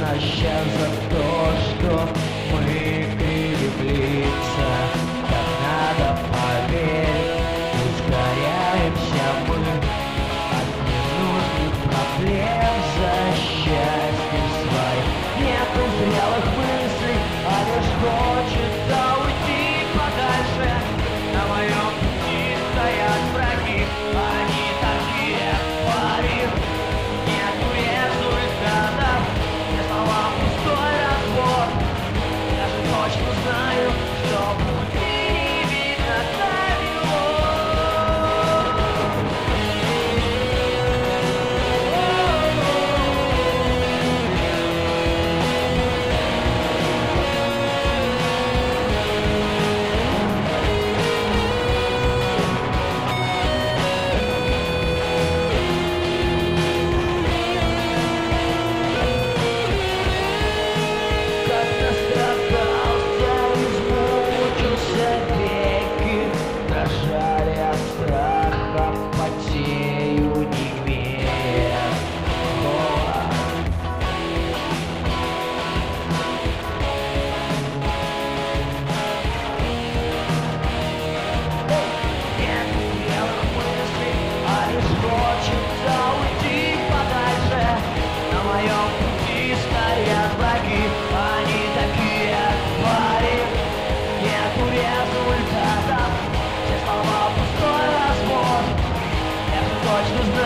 сейчас за то, что мы кривим лица. Так надо поверить, ускоряемся мы от ненужных проблем за счастьем своим. Нету зрелых мыслей, а лишь хочется уйти подальше. На моем пути стоят враги, они такие пари. Нету результатов, все слова пустой разбор. Я же точно знаю, что пути не видно далеко. Как настрадался, измучился веки, дрожали от страха, потею, не веря. Нет белых мыслей, а лишь хочется уйти подальше. На моем пути стоят враги, они такие твари. Нету результатов, все слова пустой разбор. Я же точно знаю,